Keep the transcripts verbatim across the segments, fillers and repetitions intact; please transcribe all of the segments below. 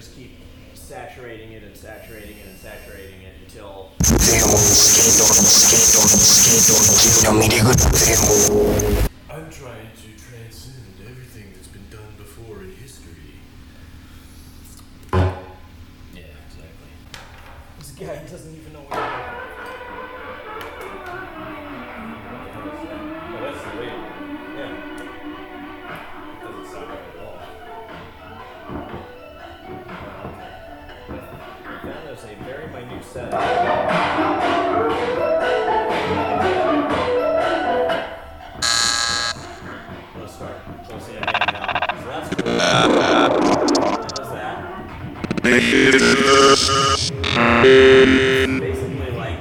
just keep saturating it and saturating it and saturating it until. I'm trying to transcend everything that's been done before in history. Yeah, exactly. This guy doesn't even know what he's doing. Oh, that's the way. Yeah. It doesn't sound right at all. That is a very minute set. Let's start. So see again now. So that's cool. It does that. Basically like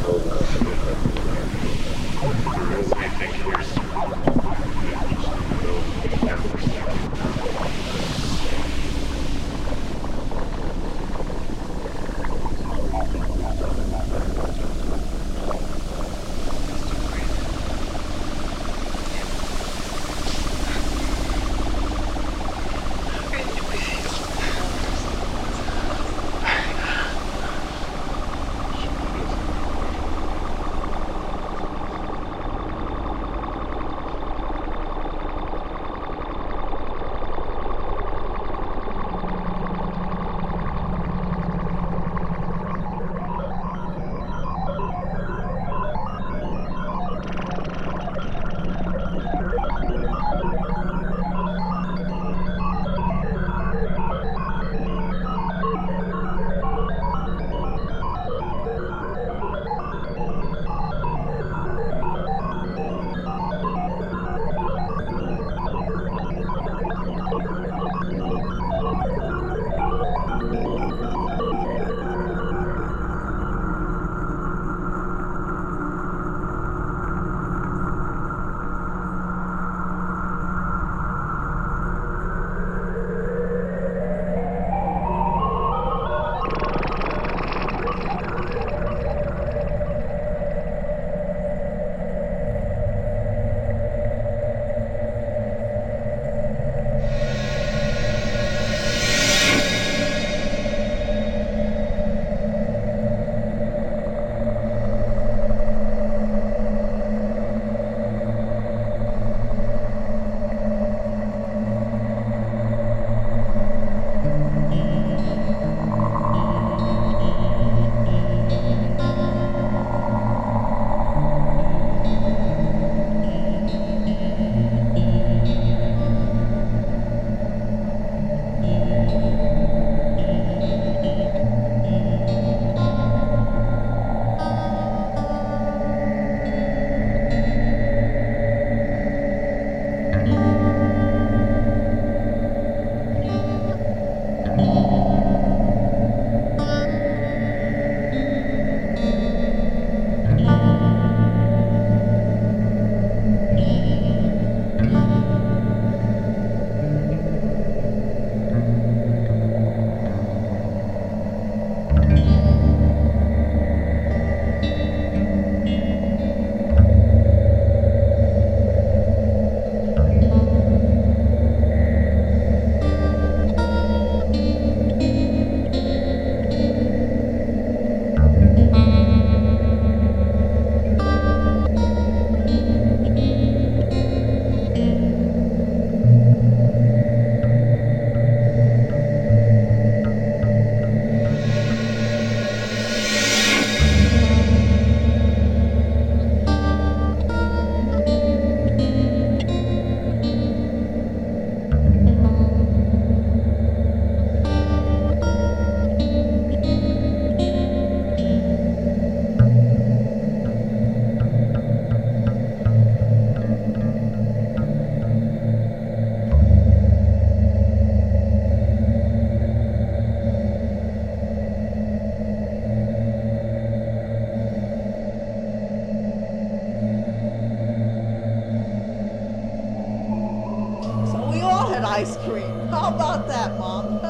ice cream. How about that, Mom?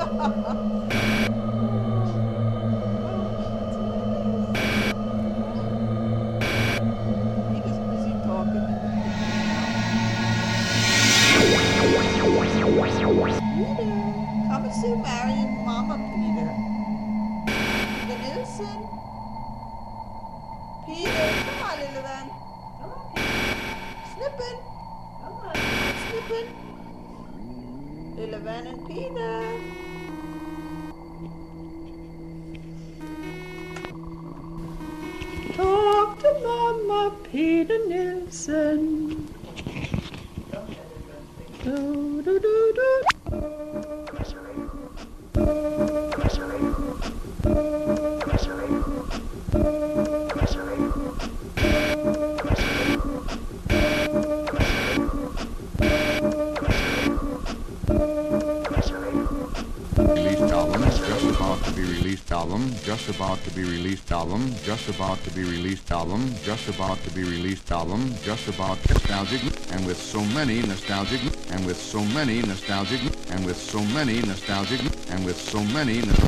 He was busy talking. Peter, come and see Marion, Mama, Peter. Peter Nilsson. Peter, come on, little man. Come on, Peter. Snipping. Come on. Snipping. Little Van and Peter. Talk to Mama, Peter Nilsson. Do, do, do, do. Album just about to be released album, just about to be released album, just about to be released album, just about nostalgic, and with so many nostalgic, and with so many nostalgic, and with so many nostalgic, and with so many nostalgic.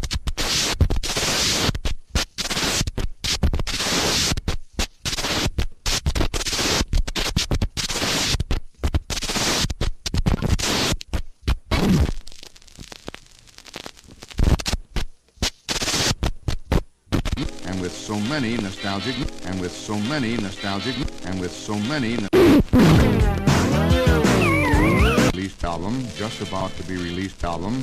And with so many nostalgic, and with so many nostalgic, and with so many released album, just about to be released album.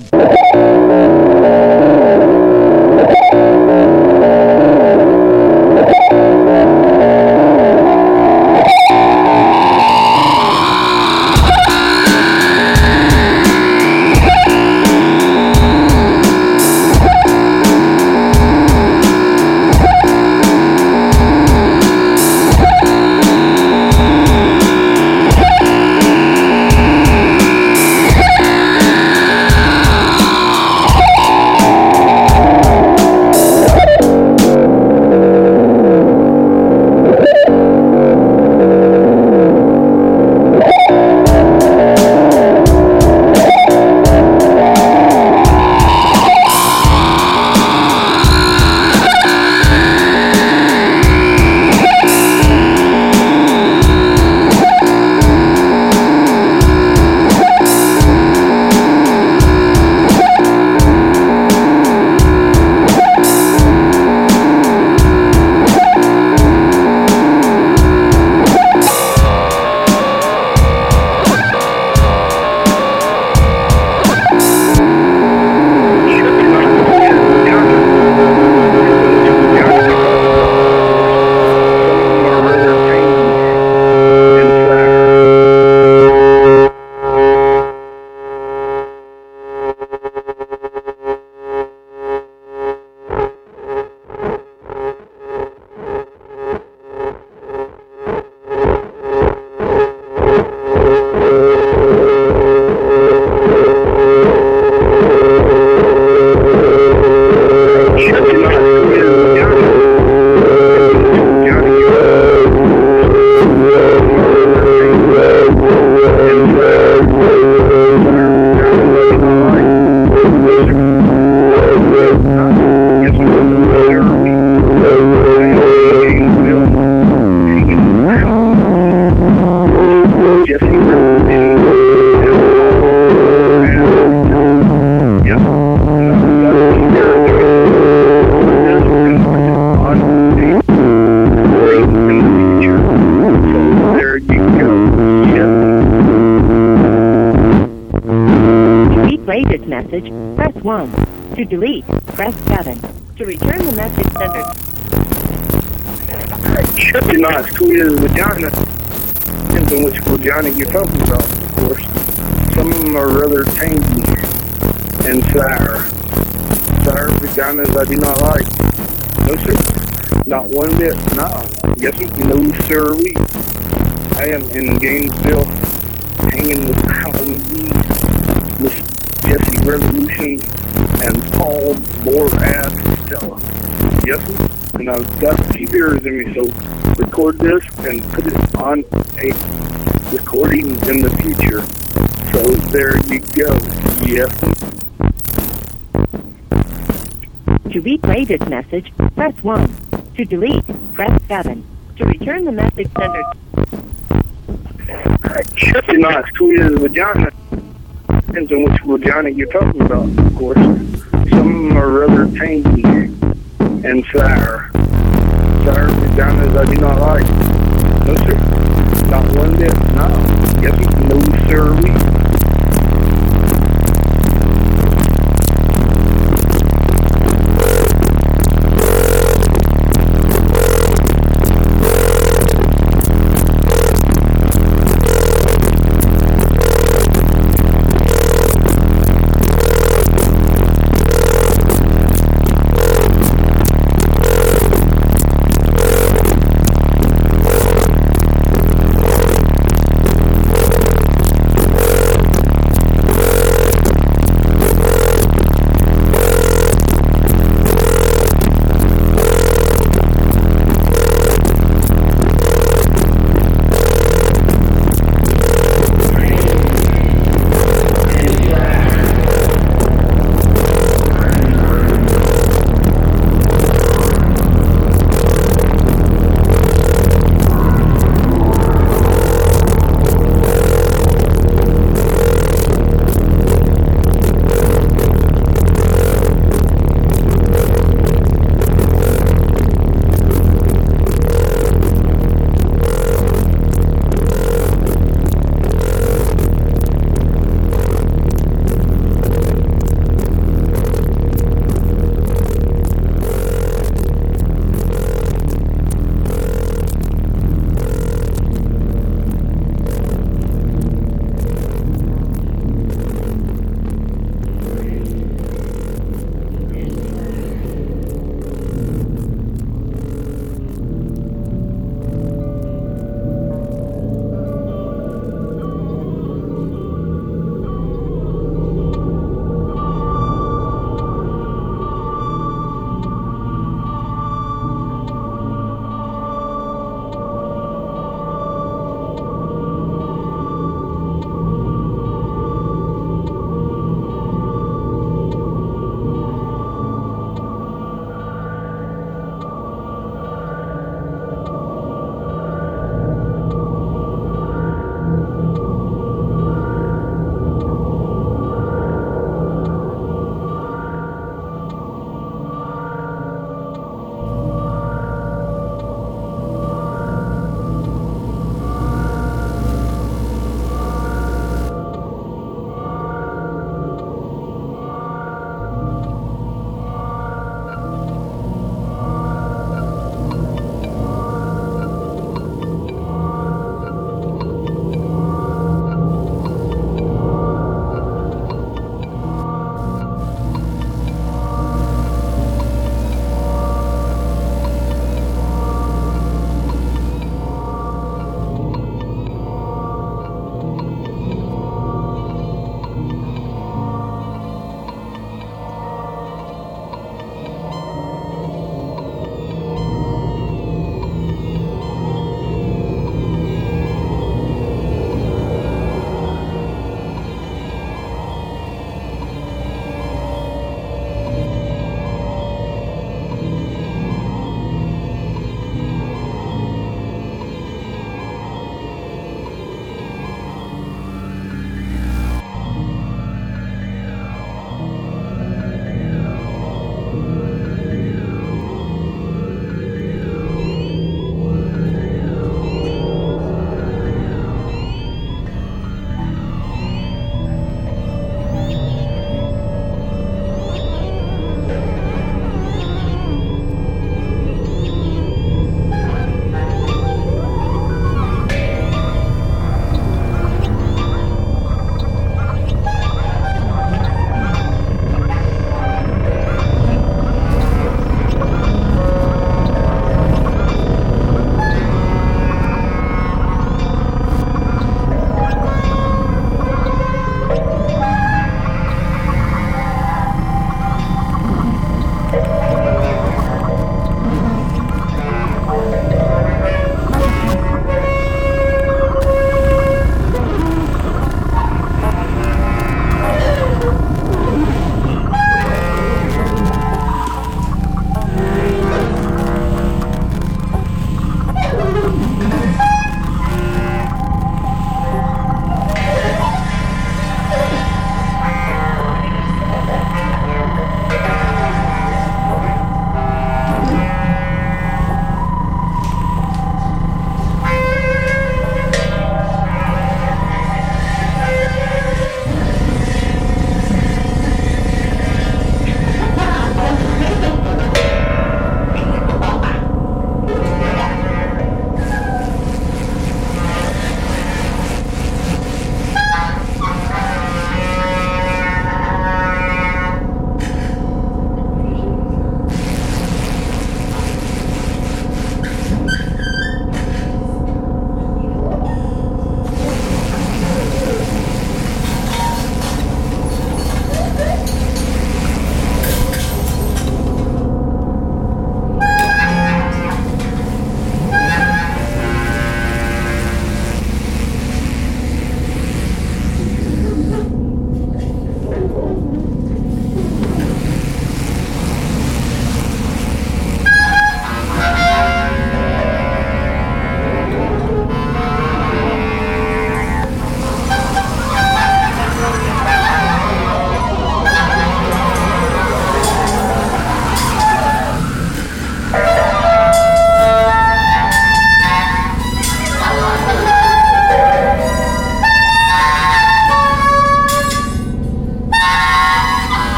Message, press one. To delete, press seven. To return the message sender. Shut your nice clear vagina. Depends on which vagina you're talking about, of course. Some of them are rather tangy and sour. Sour vaginas I do not like. No sir. Not one bit. No. Yes, no sirree. I am in Gainesville hanging with Halloween, with Jesse Revolution and Paul Borath Stella. Yes, and I've got a few beers in me, so record this and put it on a recording in the future. So there you go. Yes. To replay this message, press one. To delete, press seven. To return the message sender. Shut your nice clear vagina. Depends on which vagina you're talking about, of course. Some of them are rather tangy and sour. Sour vaginas I do not like. No sir. Not one bit. No. Yes, no sirree.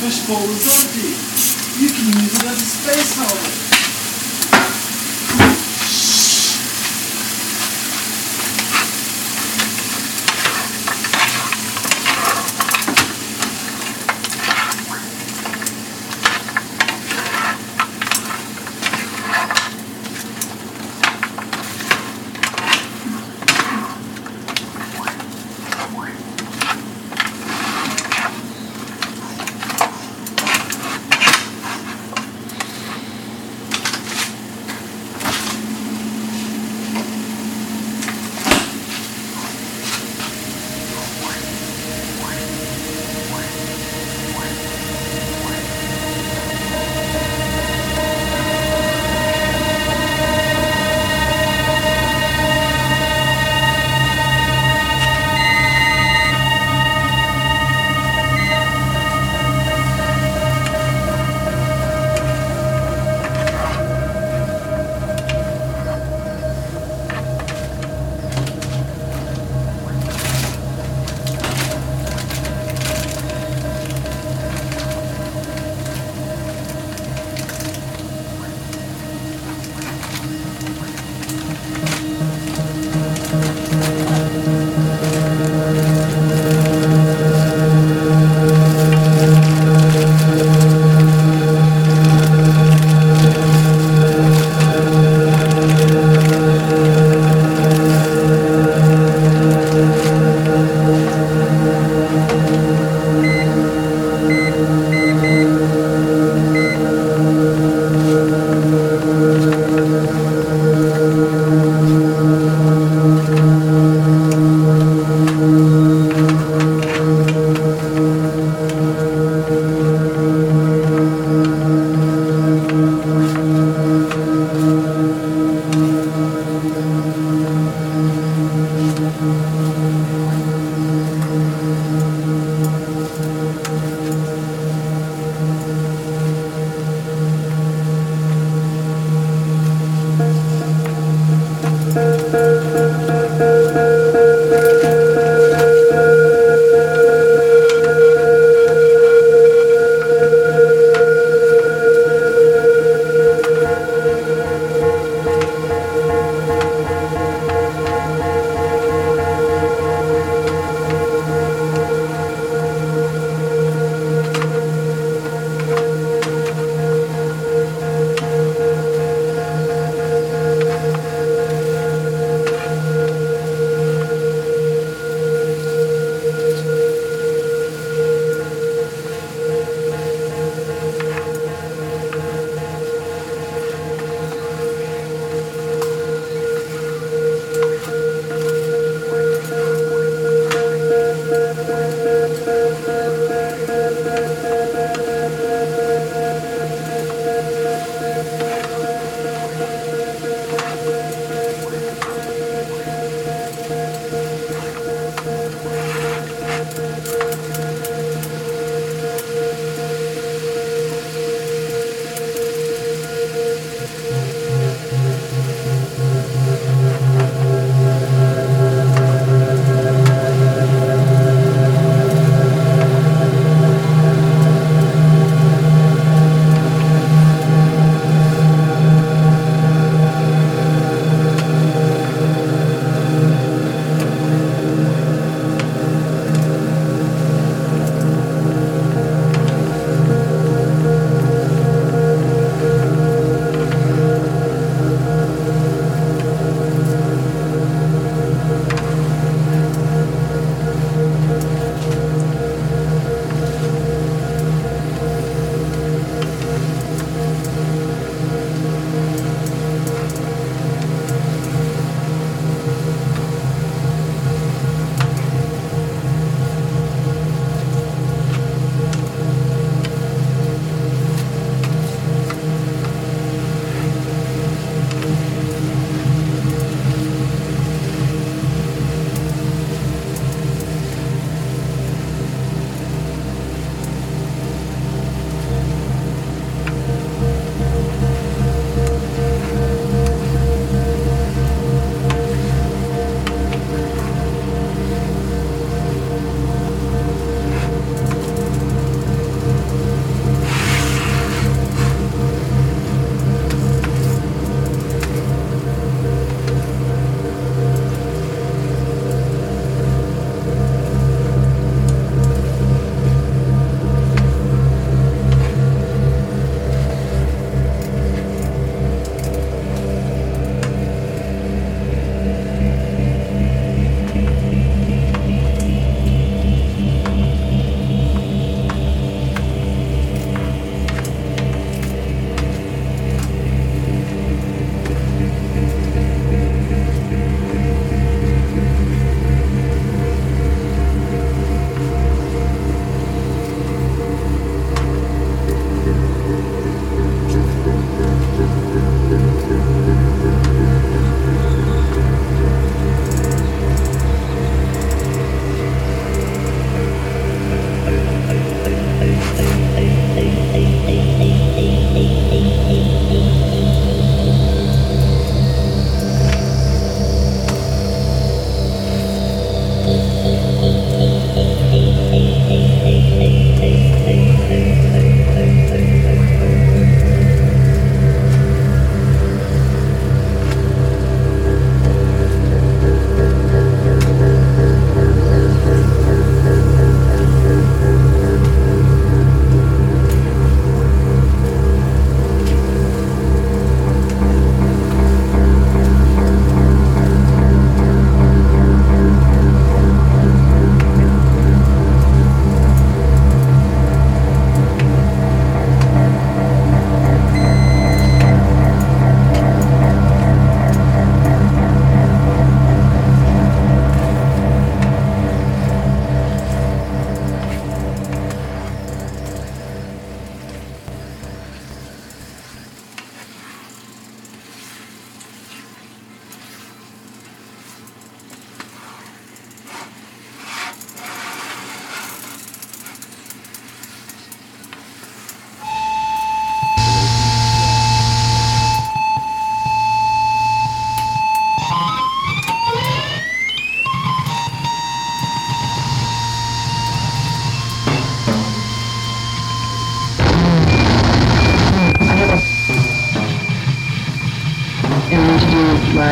fishbowl is empty. You can use it as a space helmet.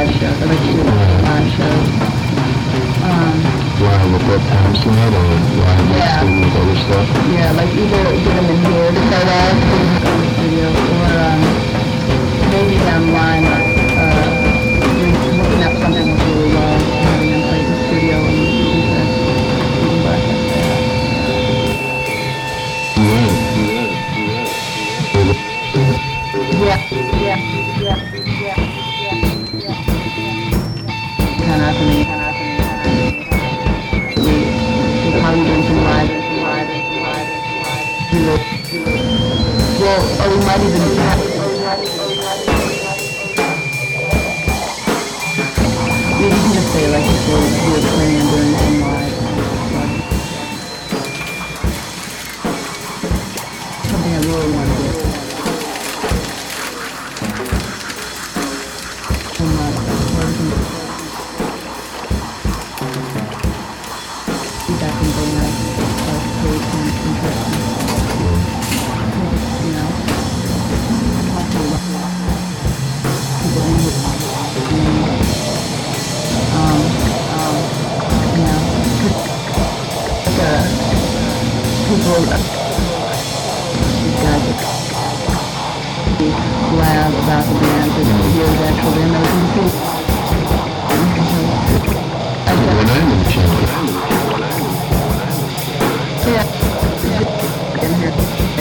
live shows. I like to do live shows. Um, live with that time slot or live yeah. with other stuff? Yeah, like either get them in here to play live in the studio, or um, maybe online, uh, doing, looking up something that's really well, having them play in the studio and listen to reading broadcast there. Yeah, yeah, yeah, yeah, yeah, yeah. Kind of for me, kind of for me, kind of for me. We're probably doing some live, some live, some live, some live. Well, or we might even have. You can just say like if we're planning on doing some live. Something I really want to do. Loud about the band to hear the actual demos and see. What name of the channel? Yeah. In here.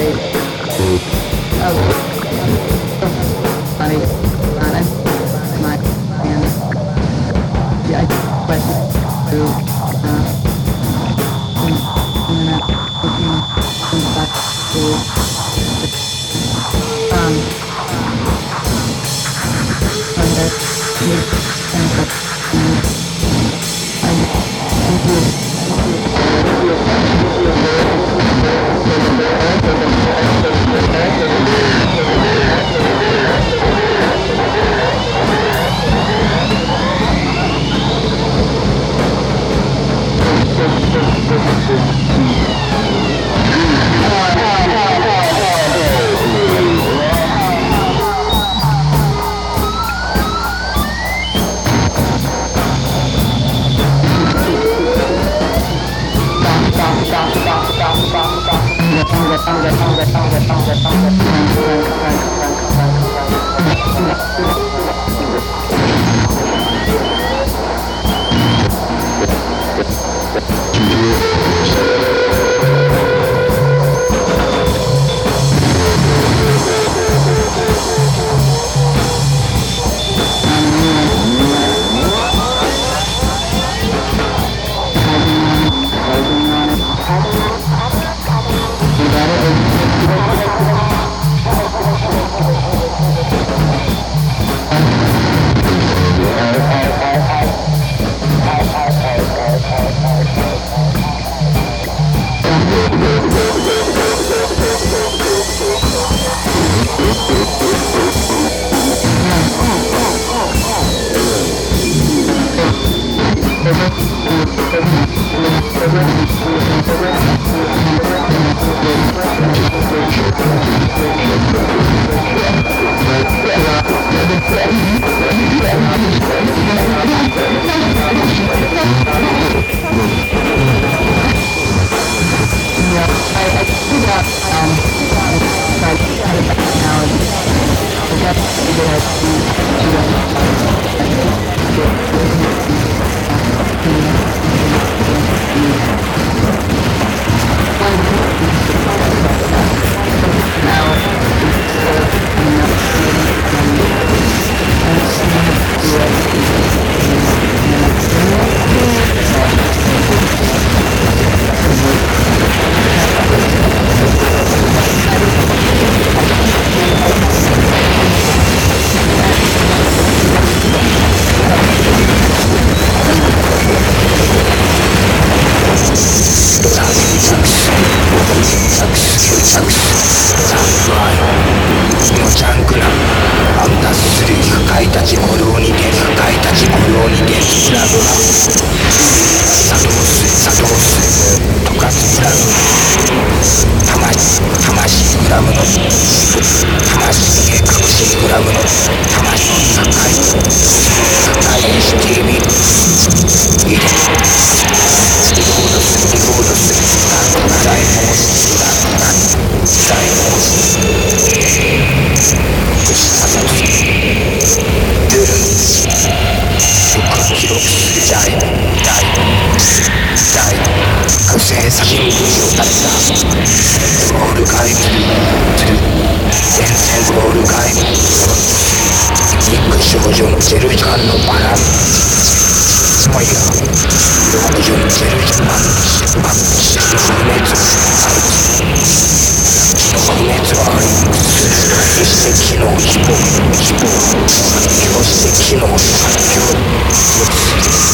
Oh. Funny. Honest. My and yeah, I but to uh and then looking inside to Um, and that is and that and thank you. Thank you. 基本的に機能の発表